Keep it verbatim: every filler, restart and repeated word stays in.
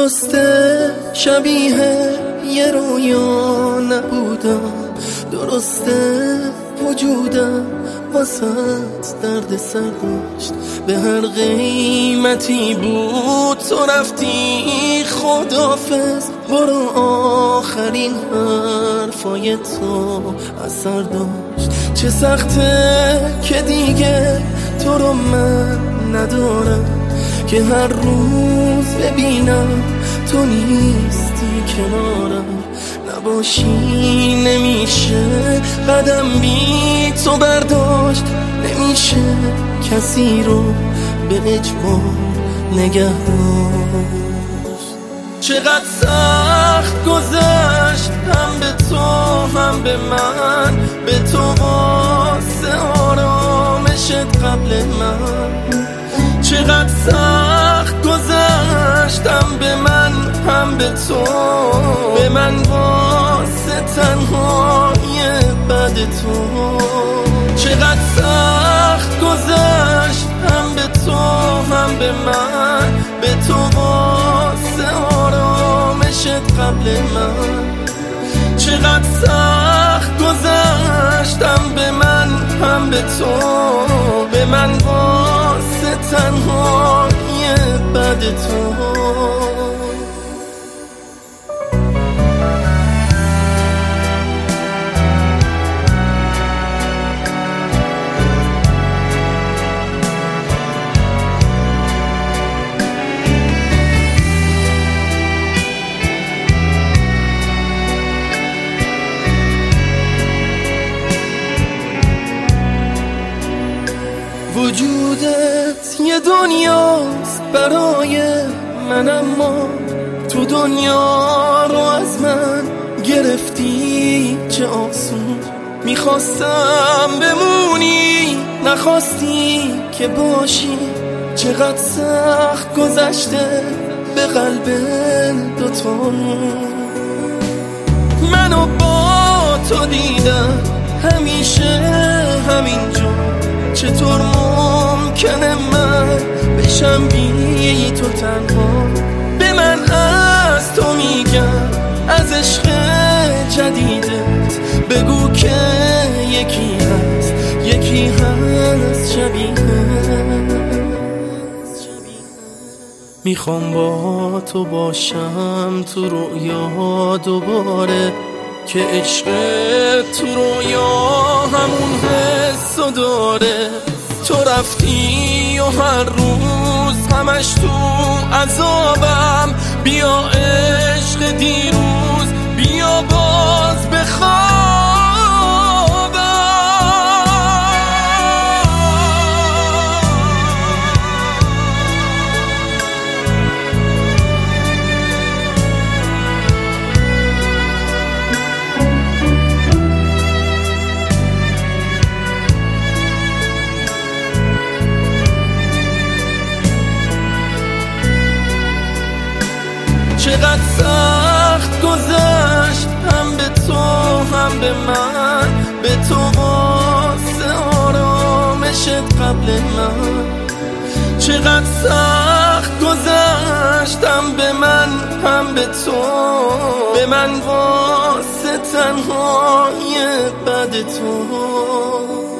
درسته شبیه یه رویا نبودم، درسته وجودم واسط درد سر داشت، به هر قیمتی بود تو رفتی خداحافظ، برو آخرین حرفای تو اثر داشت. چه سخته که دیگه تو رو من ندارم، که هر روز ببینم تو نیستی کنارم، نباشی نمیشه قدم بی تو برداشت، نمیشه کسی رو به اجبار نگه داشت. چقدر سخت گذشت هم به تو هم به من، به تو واسه آرامشت قبل من. چقدر سخت گذشت هم به من هم به تو، به من واسه تنهایی بعد تو. چقدر سخت گذشت هم به تو هم به من، به تو واسه آرامشت قبل من. چقدر سخت گذشت هم به من هم به تو، به من واسه تنهایی بعد تو. وجودت یه دنیاست برای من، اما تو دنیا رو از من گرفتی چه آسون. میخواستم بمونی نخواستی که باشی، چقدر سخت گذشته به قلب دوتامون. منو با تو دیدم همیشه همینجا، چطور ممکنه من بشم بی تو تنها؟ به من از تو میگم از عشق جدیدت بگو که یکی هست یکی هست شبیه. میخوام با تو باشم تو رویا دوباره، که عشق تو رویا همون حسو داره. تو رفتی و هر روز همش تو عذابم، بیا عشق دیروز بیا باز بخوابم. چقدر سخت گذشت هم به تو هم به من، به تو واسه آرامشت قبل من. چقدر سخت گذشت هم به من هم به تو، به من واسه تنهایی بعد تو.